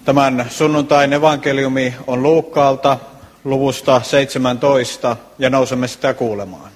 Tämän sunnuntain evankeliumi on Luukkaalta luvusta 17 ja nousemme sitä kuulemaan.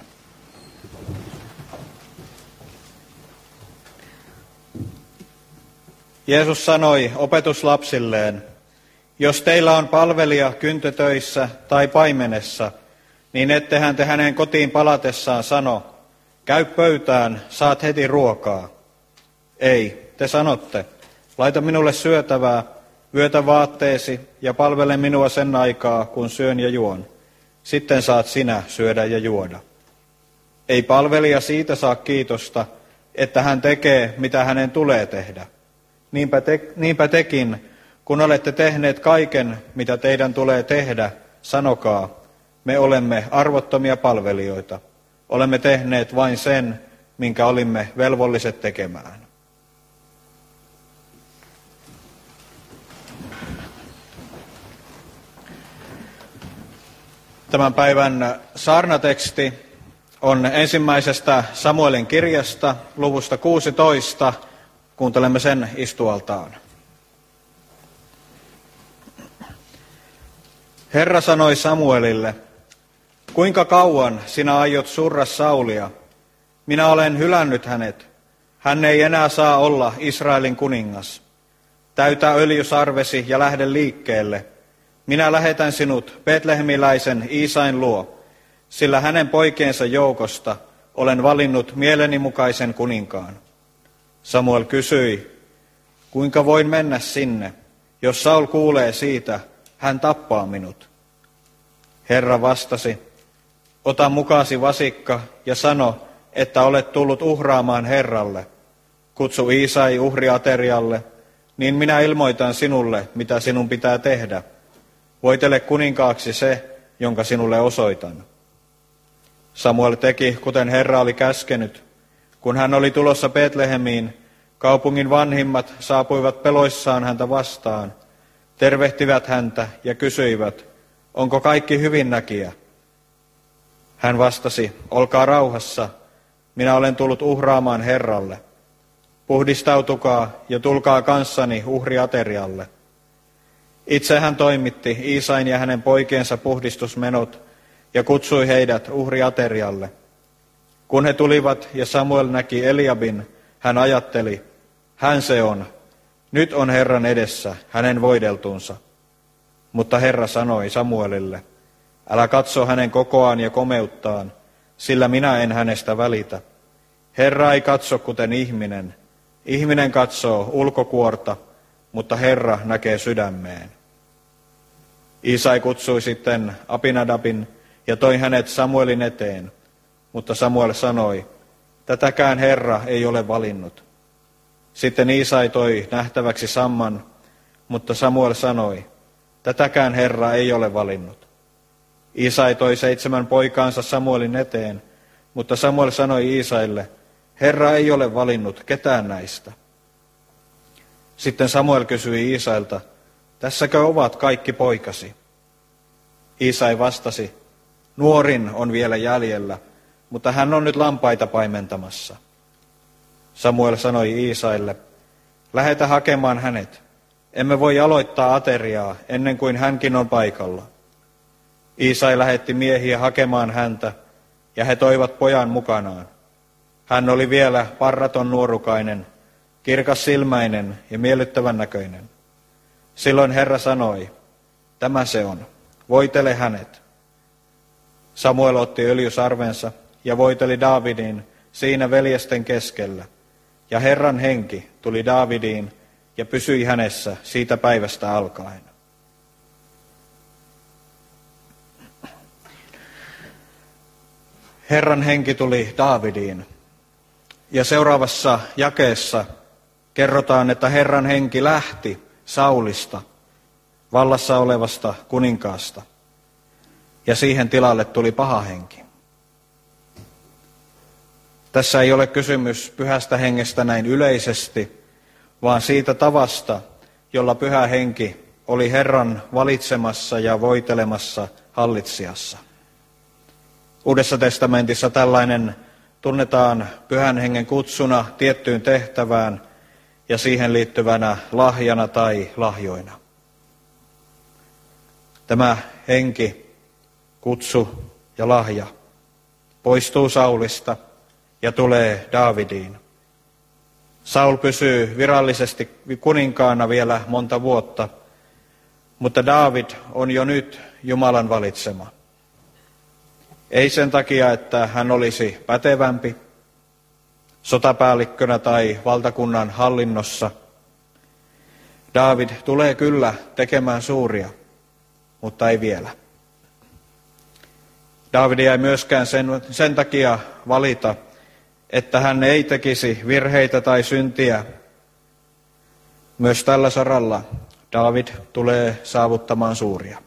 Jeesus sanoi opetuslapsilleen, jos teillä on palvelija kyntötöissä tai paimenessa, niin ettehän te hänen kotiin palatessaan sano, käy pöytään, saat heti ruokaa. Ei, te sanotte, laita minulle syötävää, vyötä vaatteesi ja palvele minua sen aikaa, kun syön ja juon. Sitten saat sinä syödä ja juoda. Ei palvelija siitä saa kiitosta, että hän tekee, mitä hänen tulee tehdä. Niinpä tekin, kun olette tehneet kaiken, mitä teidän tulee tehdä, sanokaa, me olemme arvottomia palvelijoita. Olemme tehneet vain sen, minkä olimme velvolliset tekemään. Tämän päivän saarnateksti on ensimmäisestä Samuelin kirjasta, luvusta 16. Kuuntelemme sen istualtaan. Herra sanoi Samuelille, kuinka kauan sinä aiot surra Saulia? Minä olen hylännyt hänet. Hän ei enää saa olla Israelin kuningas. Täytä öljysarvesi ja lähde liikkeelle. Minä lähetän sinut betlehemiläisen Iisain luo, sillä hänen poikiensa joukosta olen valinnut mieleni mukaisen kuninkaan. Samuel kysyi, kuinka voin mennä sinne, jos Saul kuulee siitä, hän tappaa minut. Herra vastasi, ota mukaasi vasikka ja sano, että olet tullut uhraamaan Herralle. Kutsu Iisai uhriaterialle, niin minä ilmoitan sinulle, mitä sinun pitää tehdä. Voitele kuninkaaksi se, jonka sinulle osoitan. Samuel teki, kuten Herra oli käskenyt. Kun hän oli tulossa Betlehemiin, kaupungin vanhimmat saapuivat peloissaan häntä vastaan, tervehtivät häntä ja kysyivät, onko kaikki hyvinnäkijä? Hän vastasi, olkaa rauhassa, minä olen tullut uhraamaan Herralle. Puhdistautukaa ja tulkaa kanssani uhriaterialle. Itse hän toimitti Iisain ja hänen poikiensa puhdistusmenot ja kutsui heidät uhriaterialle. Kun he tulivat ja Samuel näki Eliabin, hän ajatteli, hän se on, nyt on Herran edessä hänen voideltunsa. Mutta Herra sanoi Samuelille, älä katso hänen kokoaan ja komeuttaan, sillä minä en hänestä välitä. Herra ei katso kuten ihminen. Ihminen katsoo ulkokuorta, mutta Herra näkee sydämeen. Iisai kutsui sitten Abinadabin ja toi hänet Samuelin eteen, mutta Samuel sanoi, tätäkään Herra ei ole valinnut. Sitten Iisai toi nähtäväksi Samman, mutta Samuel sanoi, tätäkään Herra ei ole valinnut. Iisai toi 7 poikaansa Samuelin eteen, mutta Samuel sanoi Iisaille, Herra ei ole valinnut ketään näistä. Sitten Samuel kysyi Iisailta, tässäkö ovat kaikki poikasi? Iisai vastasi, nuorin on vielä jäljellä, mutta hän on nyt lampaita paimentamassa. Samuel sanoi Iisaille, lähetä hakemaan hänet. Emme voi aloittaa ateriaa ennen kuin hänkin on paikalla. Iisai lähetti miehiä hakemaan häntä, ja he toivat pojan mukanaan. Hän oli vielä parraton nuorukainen, kirkas silmäinen ja miellyttävän näköinen. Silloin Herra sanoi, tämä se on, voitele hänet. Samuel otti öljysarvensa ja voiteli Daavidin siinä veljesten keskellä. Ja Herran henki tuli Daavidiin ja pysyi hänessä siitä päivästä alkaen. Herran henki tuli Daavidiin. Ja seuraavassa jakeessa kerrotaan, että Herran henki lähti Saulista, vallassa olevasta kuninkaasta, ja siihen tilalle tuli paha henki. Tässä ei ole kysymys pyhästä hengestä näin yleisesti, vaan siitä tavasta, jolla pyhä henki oli Herran valitsemassa ja voitelemassa hallitsijassa. Uudessa testamentissa tällainen tunnetaan pyhän hengen kutsuna tiettyyn tehtävään ja siihen liittyvänä lahjana tai lahjoina. Tämä henki, kutsu ja lahja poistuu Saulista ja tulee Daavidiin. Saul pysyy virallisesti kuninkaana vielä monta vuotta, mutta Daavid on jo nyt Jumalan valitsema. Ei sen takia, että hän olisi pätevämpi sotapäällikkönä tai valtakunnan hallinnossa. Daavid tulee kyllä tekemään suuria, mutta ei vielä. Daavidia ei myöskään sen takia valita, että hän ei tekisi virheitä tai syntiä. Myös tällä saralla Daavid tulee saavuttamaan suuria.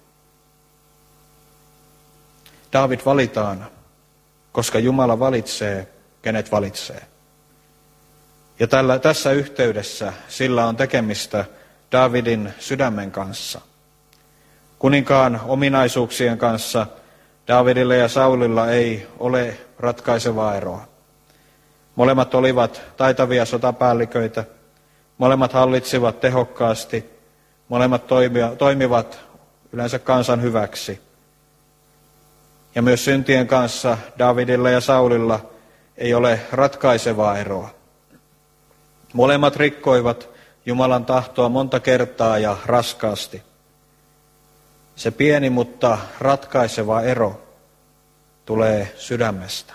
Daavid valitaan, koska Jumala valitsee, kenet valitsee. Ja tässä yhteydessä sillä on tekemistä Daavidin sydämen kanssa. Kuninkaan ominaisuuksien kanssa Daavidilla ja Saulilla ei ole ratkaisevaa eroa. Molemmat olivat taitavia sotapäälliköitä, molemmat hallitsivat tehokkaasti, molemmat toimivat yleensä kansan hyväksi. Ja myös syntien kanssa Daavidilla ja Saulilla ei ole ratkaisevaa eroa. Molemmat rikkoivat Jumalan tahtoa monta kertaa ja raskaasti. Se pieni, mutta ratkaiseva ero tulee sydämestä.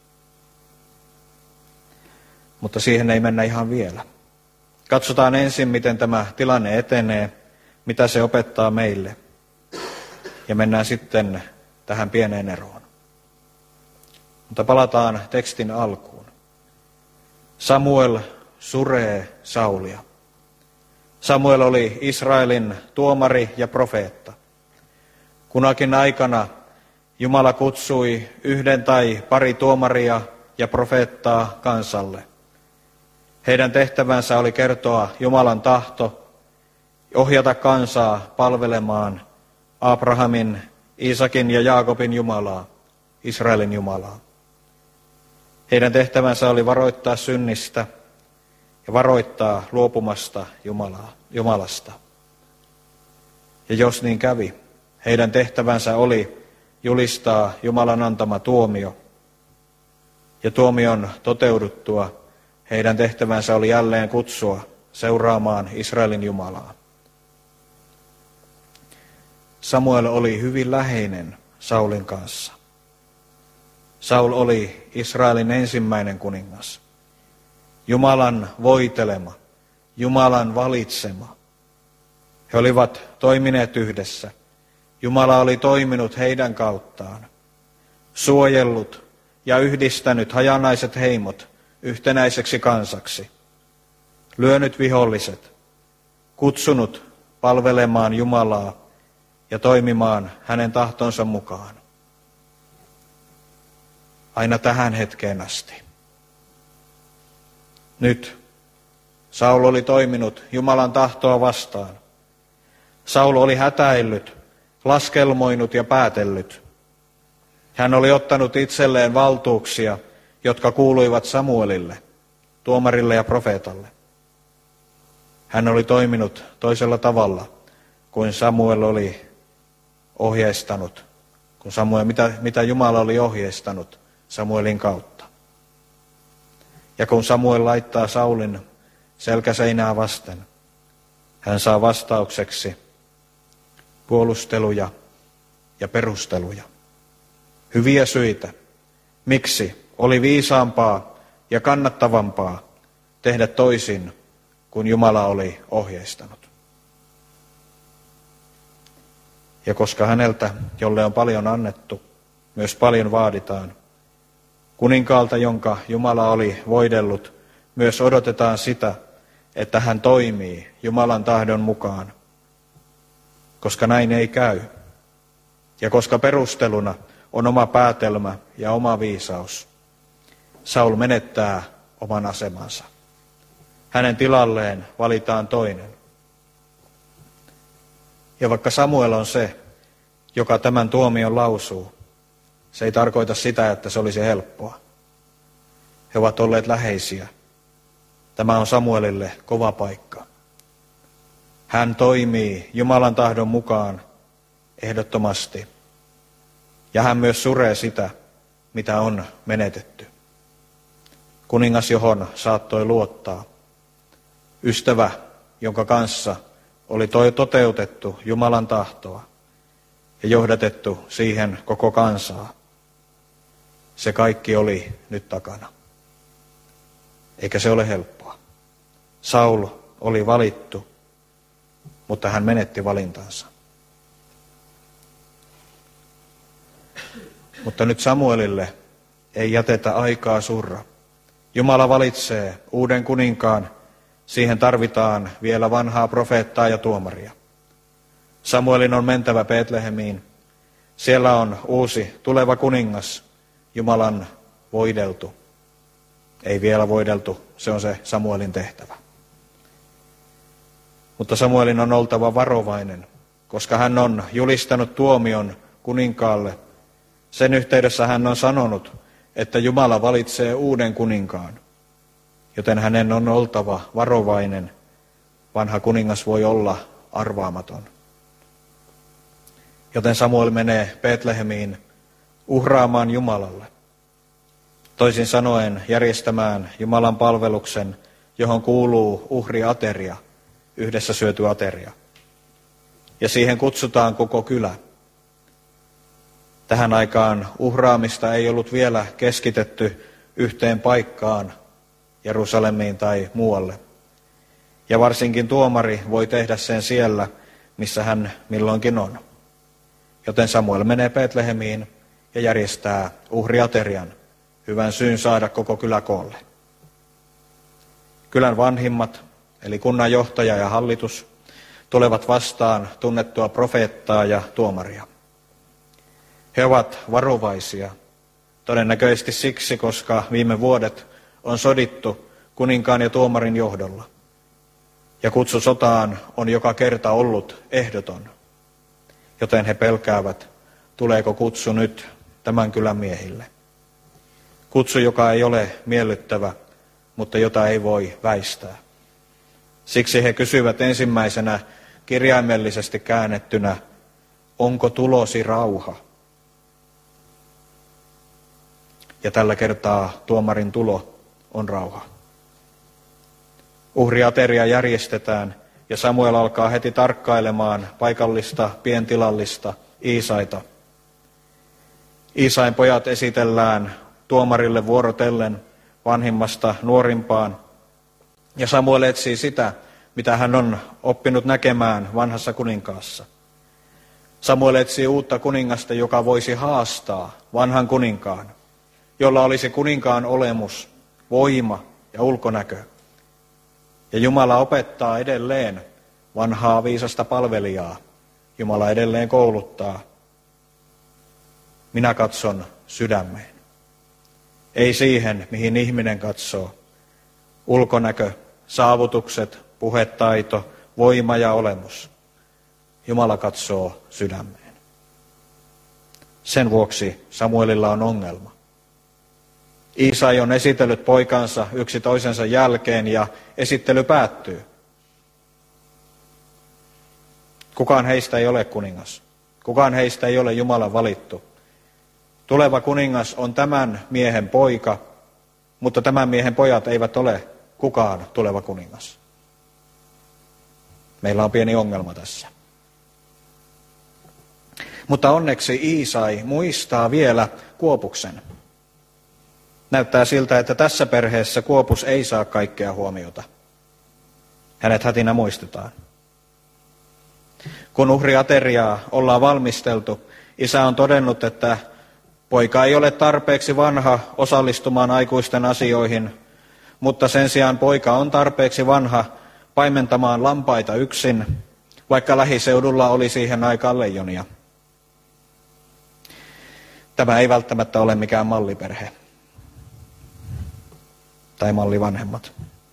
Mutta siihen ei mennä ihan vielä. Katsotaan ensin, miten tämä tilanne etenee, mitä se opettaa meille. Ja mennään sitten tähän pieneen eroon. Mutta palataan tekstin alkuun. Samuel suree Saulia. Samuel oli Israelin tuomari ja profeetta. Kunakin aikana Jumala kutsui yhden tai pari tuomaria ja profeettaa kansalle. Heidän tehtävänsä oli kertoa Jumalan tahto, ohjata kansaa palvelemaan Abrahamin, Iisakin ja Jaakobin Jumalaa, Israelin Jumalaa. Heidän tehtävänsä oli varoittaa synnistä ja varoittaa luopumasta Jumalasta. Ja jos niin kävi, heidän tehtävänsä oli julistaa Jumalan antama tuomio. Ja tuomion toteuduttua heidän tehtävänsä oli jälleen kutsua seuraamaan Israelin Jumalaa. Samuel oli hyvin läheinen Saulin kanssa. Saul oli Israelin ensimmäinen kuningas. Jumalan voitelema, Jumalan valitsema. He olivat toimineet yhdessä. Jumala oli toiminut heidän kauttaan, suojellut ja yhdistänyt hajanaiset heimot yhtenäiseksi kansaksi, lyönyt viholliset, kutsunut palvelemaan Jumalaa ja toimimaan hänen tahtonsa mukaan. Aina tähän hetkeen asti. Nyt Saul oli toiminut Jumalan tahtoa vastaan. Saul oli hätäillyt, laskelmoinut ja päätellyt. Hän oli ottanut itselleen valtuuksia, jotka kuuluivat Samuelille, tuomarille ja profeetalle. Hän oli toiminut toisella tavalla kuin Samuel oli ohjeistanut, mitä Jumala oli ohjeistanut Samuelin kautta. Ja kun Samuel laittaa Saulin selkäseinää vasten, hän saa vastaukseksi puolusteluja ja perusteluja. Hyviä syitä, miksi oli viisaampaa ja kannattavampaa tehdä toisin kuin Jumala oli ohjeistanut. Ja koska häneltä, jolle on paljon annettu, myös paljon vaaditaan, kuninkaalta, jonka Jumala oli voidellut, myös odotetaan sitä, että hän toimii Jumalan tahdon mukaan. Koska näin ei käy, ja koska perusteluna on oma päätelmä ja oma viisaus, Saul menettää oman asemansa. Hänen tilalleen valitaan toinen. Ja vaikka Samuel on se, joka tämän tuomion lausuu, se ei tarkoita sitä, että se olisi helppoa. He ovat olleet läheisiä. Tämä on Samuelille kova paikka. Hän toimii Jumalan tahdon mukaan ehdottomasti. Ja hän myös suree sitä, mitä on menetetty. Kuningas, johon saattoi luottaa. Ystävä, jonka kanssa oli toteutettu Jumalan tahtoa ja johdatettu siihen koko kansaa. Se kaikki oli nyt takana. Eikä se ole helppoa. Saul oli valittu, mutta hän menetti valintansa. Mutta nyt Samuelille ei jätetä aikaa surra. Jumala valitsee uuden kuninkaan. Siihen tarvitaan vielä vanhaa profeettaa ja tuomaria. Samuelin on mentävä Betlehemiin. Siellä on uusi tuleva kuningas, Jumalan voideltu. Ei vielä voideltu, se on se Samuelin tehtävä. Mutta Samuelin on oltava varovainen, koska hän on julistanut tuomion kuninkaalle. Sen yhteydessä hän on sanonut, että Jumala valitsee uuden kuninkaan, joten hänen on oltava varovainen. Vanha kuningas voi olla arvaamaton. Joten Samuel menee Betlehemiin uhraamaan Jumalalle. Toisin sanoen järjestämään Jumalan palveluksen, johon kuuluu uhriateria, yhdessä syöty ateria. Ja siihen kutsutaan koko kylä. Tähän aikaan uhraamista ei ollut vielä keskitetty yhteen paikkaan, Jerusalemiin tai muualle. Ja varsinkin tuomari voi tehdä sen siellä, missä hän milloinkin on. Joten Samuel menee Betlehemiin ja järjestää uhriaterian, hyvän syyn saada koko kylä koolle. Kylän vanhimmat, eli kunnan johtaja ja hallitus, tulevat vastaan tunnettua profeettaa ja tuomaria. He ovat varovaisia, todennäköisesti siksi, koska viime vuodet on sodittu kuninkaan ja tuomarin johdolla. Ja kutsu sotaan on joka kerta ollut ehdoton, joten he pelkäävät, tuleeko kutsu nyt tämän kylän miehille. Kutsu, joka ei ole miellyttävä, mutta jota ei voi väistää. Siksi he kysyvät ensimmäisenä kirjaimellisesti käännettynä, onko tulosi rauha? Ja tällä kertaa tuomarin tulo on rauha. Uhriateria järjestetään ja Samuel alkaa heti tarkkailemaan paikallista pientilallista Iisaita. Iisain pojat esitellään tuomarille vuorotellen vanhimmasta nuorimpaan. Ja Samuel etsii sitä, mitä hän on oppinut näkemään vanhassa kuninkaassa. Samuel etsii uutta kuningasta, joka voisi haastaa vanhan kuninkaan, jolla olisi kuninkaan olemus, voima ja ulkonäkö. Ja Jumala opettaa edelleen vanhaa viisasta palvelijaa. Jumala edelleen kouluttaa. Minä katson sydämeen. Ei siihen, mihin ihminen katsoo. Ulkonäkö, saavutukset, puhetaito, voima ja olemus. Jumala katsoo sydämeen. Sen vuoksi Samuelilla on ongelma. Iisai on esitellyt poikansa yksi toisensa jälkeen ja esittely päättyy. Kukaan heistä ei ole kuningas. Kukaan heistä ei ole Jumalan valittu. Tuleva kuningas on tämän miehen poika, mutta tämän miehen pojat eivät ole kukaan tuleva kuningas. Meillä on pieni ongelma tässä. Mutta onneksi Iisai muistaa vielä Kuopuksen. Näyttää siltä, että tässä perheessä Kuopus ei saa kaikkea huomiota. Hänet hätinä muistetaan. Kun uhriateriaa ollaan valmisteltu, isä on todennut, että poika ei ole tarpeeksi vanha osallistumaan aikuisten asioihin, mutta sen sijaan poika on tarpeeksi vanha paimentamaan lampaita yksin, vaikka lähiseudulla oli siihen aikaan leijonia. Tämä ei välttämättä ole mikään malliperhe tai mallivanhemmat.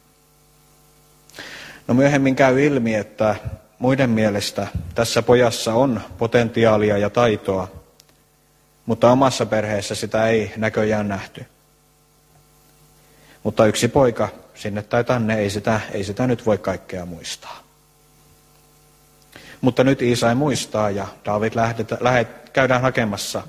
No myöhemmin käy ilmi, että muiden mielestä tässä pojassa on potentiaalia ja taitoa, mutta omassa perheessä sitä ei näköjään nähty. Mutta yksi poika sinne tai tänne ei sitä nyt voi kaikkea muistaa. Mutta nyt Iisai muistaa ja Daavid käydään hakemassa,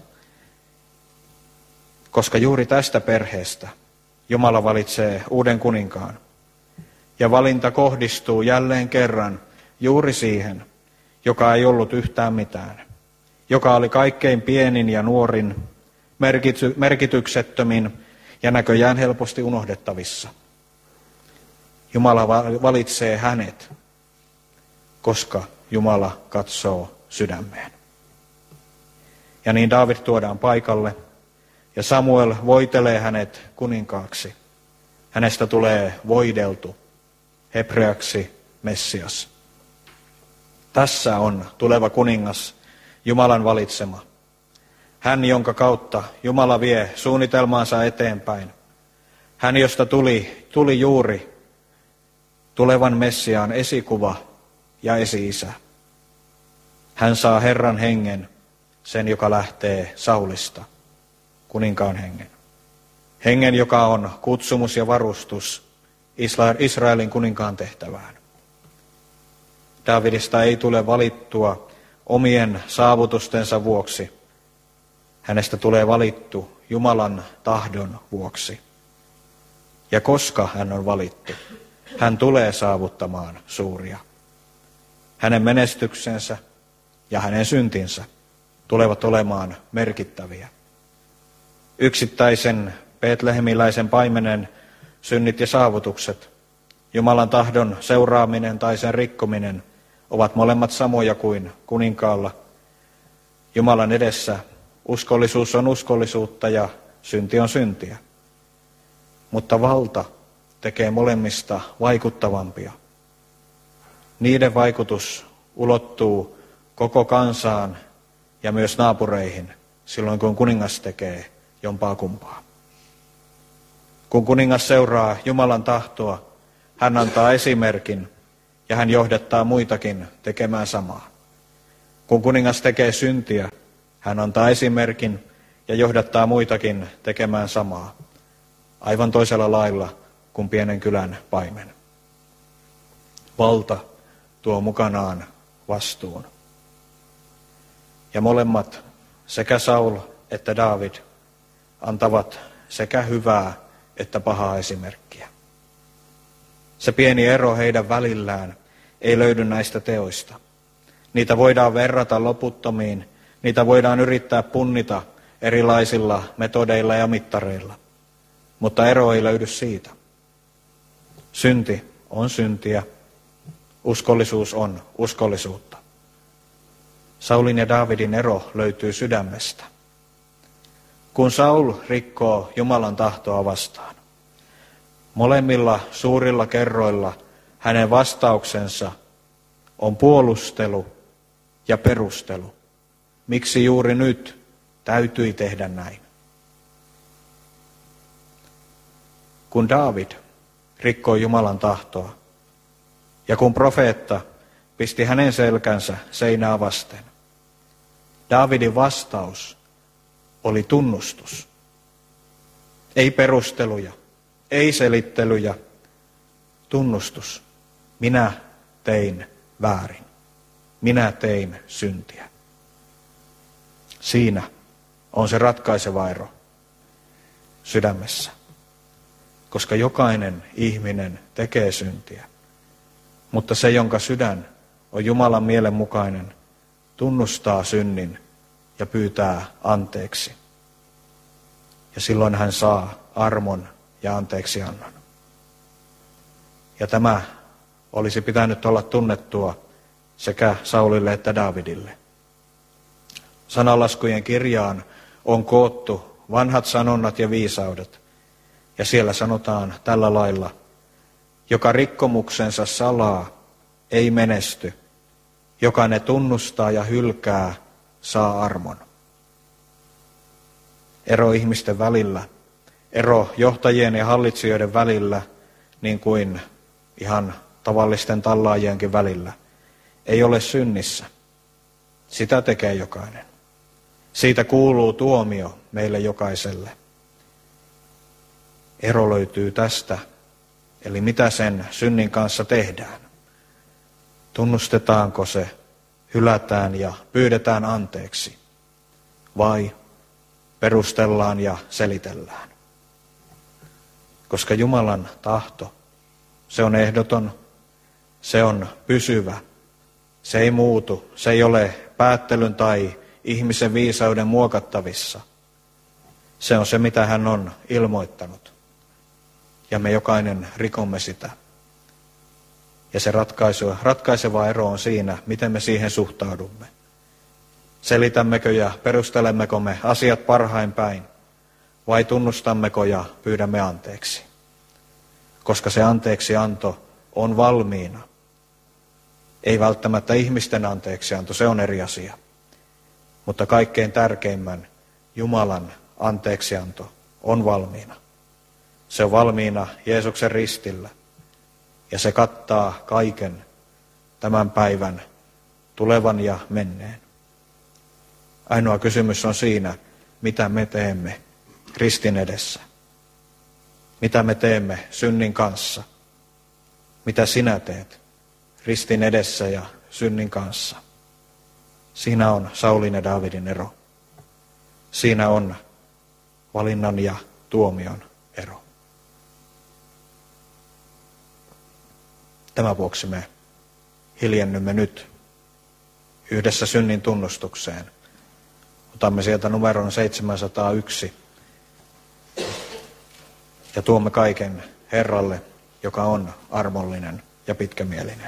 koska juuri tästä perheestä Jumala valitsee uuden kuninkaan. Ja valinta kohdistuu jälleen kerran juuri siihen, joka ei ollut yhtään mitään, joka oli kaikkein pienin ja nuorin, merkityksettömin ja näköjään helposti unohdettavissa. Jumala valitsee hänet, koska Jumala katsoo sydämeen. Ja niin Daavid tuodaan paikalle, ja Samuel voitelee hänet kuninkaaksi. Hänestä tulee voideltu, hebreaksi Messias. Tässä on tuleva kuningas, Jumalan valitsema. Hän, jonka kautta Jumala vie suunnitelmaansa eteenpäin. Hän, josta tuli juuri tulevan Messiaan esikuva ja esi-isä. Hän saa Herran hengen, sen joka lähtee Saulista, kuninkaan hengen. Hengen, joka on kutsumus ja varustus Israelin kuninkaan tehtävään. Daavidista ei tule valittua omien saavutustensa vuoksi. Hänestä tulee valittu Jumalan tahdon vuoksi. Ja koska hän on valittu, hän tulee saavuttamaan suuria. Hänen menestyksensä ja hänen syntinsä tulevat olemaan merkittäviä. Yksittäisen betlehemiläisen paimenen synnit ja saavutukset, Jumalan tahdon seuraaminen tai sen rikkominen ovat molemmat samoja kuin kuninkaalla. Jumalan edessä uskollisuus on uskollisuutta ja synti on syntiä. Mutta valta tekee molemmista vaikuttavampia. Niiden vaikutus ulottuu koko kansaan ja myös naapureihin silloin, kun kuningas tekee jompaa kumpaa. Kun kuningas seuraa Jumalan tahtoa, hän antaa esimerkin ja hän johdattaa muitakin tekemään samaa. Kun kuningas tekee syntiä, hän antaa esimerkin ja johdattaa muitakin tekemään samaa. Aivan toisella lailla kuin pienen kylän paimen. Valta tuo mukanaan vastuun. Ja molemmat, sekä Saul että Daavid, antavat sekä hyvää että pahaa esimerkkiä. Se pieni ero heidän välillään ei löydy näistä teoista. Niitä voidaan verrata loputtomiin, niitä voidaan yrittää punnita erilaisilla metodeilla ja mittareilla. Mutta ero ei löydy siitä. Synti on syntiä, uskollisuus on uskollisuutta. Saulin ja Daavidin ero löytyy sydämestä. Kun Saul rikkoo Jumalan tahtoa vastaan, molemmilla suurilla kerroilla hänen vastauksensa on puolustelu ja perustelu. Miksi juuri nyt täytyi tehdä näin? Kun Daavid rikkoi Jumalan tahtoa ja kun profeetta pisti hänen selkänsä seinää vasten, Daavidin vastaus oli tunnustus. Ei perusteluja, ei selittelyjä, tunnustus. Minä tein väärin. Minä tein syntiä. Siinä on se ratkaiseva ero sydämessä. Koska jokainen ihminen tekee syntiä. Mutta se, jonka sydän on Jumalan mielen mukainen, tunnustaa synnin ja pyytää anteeksi. Ja silloin hän saa armon ja anteeksiannon. Ja tämä olisi pitänyt olla tunnettua sekä Saulille että Daavidille. Sananlaskujen kirjaan on koottu vanhat sanonnat ja viisaudet. Ja siellä sanotaan tällä lailla: joka rikkomuksensa salaa, ei menesty. Joka ne tunnustaa ja hylkää, saa armon. Ero ihmisten välillä, ero johtajien ja hallitsijoiden välillä, niin kuin ihan tavallisten tallaajienkin välillä, ei ole synnissä. Sitä tekee jokainen. Siitä kuuluu tuomio meille jokaiselle. Ero löytyy tästä, eli mitä sen synnin kanssa tehdään. Tunnustetaanko se, hylätään ja pyydetään anteeksi, vai perustellaan ja selitellään? Koska Jumalan tahto, se on ehdoton, se on pysyvä, se ei muutu, se ei ole päättelyn tai ihmisen viisauden muokattavissa. Se on se, mitä hän on ilmoittanut, ja me jokainen rikomme sitä. Ja se ratkaiseva ero on siinä, miten me siihen suhtaudumme. Selitämmekö ja perustelemmeko me asiat parhain päin, vai tunnustammeko ja pyydämme anteeksi? Koska se anteeksianto on valmiina. Ei välttämättä ihmisten anteeksianto, se on eri asia. Mutta kaikkein tärkeimmän Jumalan anteeksianto on valmiina. Se on valmiina Jeesuksen ristillä. Ja se kattaa kaiken tämän päivän, tulevan ja menneen. Ainoa kysymys on siinä, mitä me teemme ristin edessä. Mitä me teemme synnin kanssa. Mitä sinä teet ristin edessä ja synnin kanssa. Siinä on Saulin ja Daavidin ero. Siinä on valinnan ja tuomion ero. Tämän vuoksi me hiljennymme nyt yhdessä synnin tunnustukseen. Otamme sieltä numeron 701 ja tuomme kaiken Herralle, joka on armollinen ja pitkämielinen.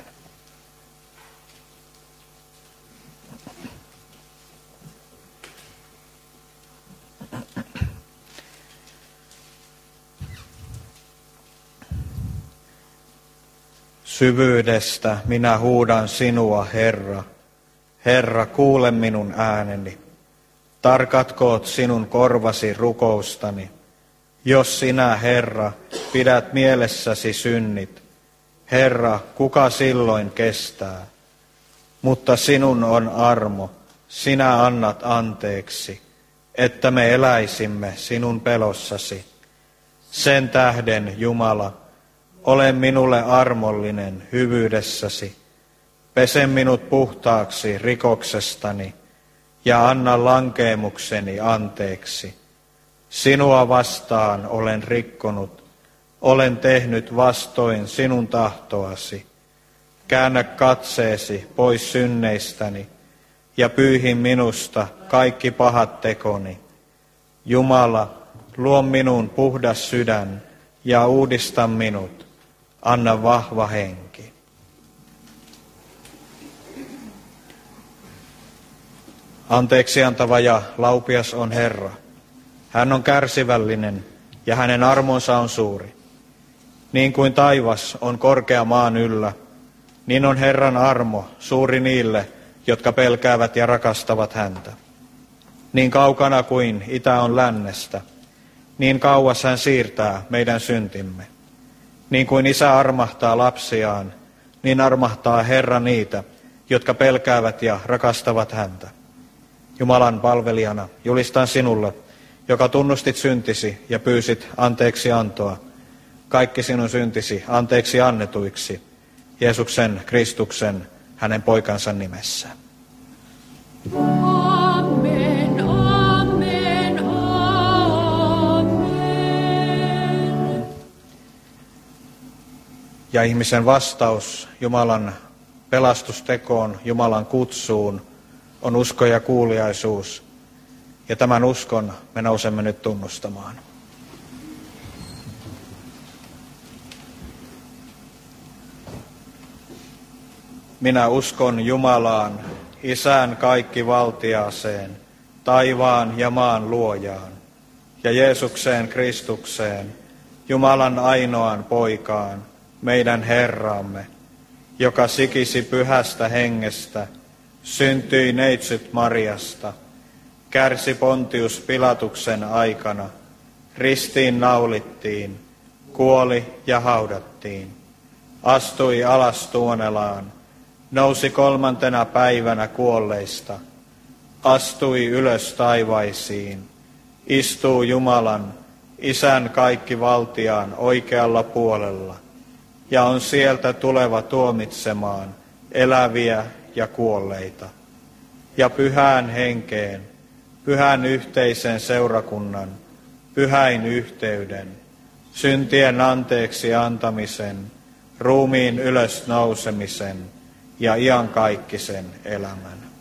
Syvyydestä minä huudan sinua, Herra. Herra, kuule minun ääneni. Tarkatkoot sinun korvasi rukoustani. Jos sinä, Herra, pidät mielessäsi synnit, Herra, kuka silloin kestää? Mutta sinun on armo, sinä annat anteeksi, että me eläisimme sinun pelossasi. Sen tähden, Jumala, ole minulle armollinen hyvyydessäsi. Pese minut puhtaaksi rikoksestani ja anna lankeemukseni anteeksi. Sinua vastaan olen rikkonut, olen tehnyt vastoin sinun tahtoasi. Käännä katseesi pois synneistäni ja pyyhi minusta kaikki pahat tekoni. Jumala, luo minun puhdas sydän ja uudista minut, anna vahva henki. Anteeksi antava ja laupias on Herra. Hän on kärsivällinen ja hänen armonsa on suuri. Niin kuin taivas on korkea maan yllä, niin on Herran armo suuri niille, jotka pelkäävät ja rakastavat häntä. Niin kaukana kuin itä on lännestä, niin kauas hän siirtää meidän syntimme. Niin kuin isä armahtaa lapsiaan, niin armahtaa Herra niitä, jotka pelkäävät ja rakastavat häntä. Jumalan palvelijana julistan sinulle, joka tunnustit syntisi ja pyysit anteeksi antoa, kaikki sinun syntisi anteeksi annetuiksi, Jeesuksen Kristuksen, hänen poikansa nimessä. Amen, amen, amen. Ja ihmisen vastaus Jumalan pelastustekoon, Jumalan kutsuun, on usko ja kuuliaisuus. Ja tämän uskon me nousemme nyt tunnustamaan. Minä uskon Jumalaan, Isään kaikkivaltiaaseen, taivaan ja maan luojaan, ja Jeesukseen Kristukseen, Jumalan ainoaan poikaan, meidän Herramme, joka sikisi pyhästä hengestä, syntyi neitsyt Mariasta, kärsi Pontius Pilatuksen aikana, ristiin naulittiin, kuoli ja haudattiin, astui alas Tuonelaan, nousi 3. päivänä kuolleista, astui ylös taivaisiin, istuu Jumalan, Isän kaikkivaltiaan oikealla puolella, ja on sieltä tuleva tuomitsemaan eläviä ja kuolleita. ja pyhään henkeen, pyhän yhteisen seurakunnan, pyhäin yhteyden, syntien anteeksi antamisen, ruumiin ylösnousemisen ja iankaikkisen elämän.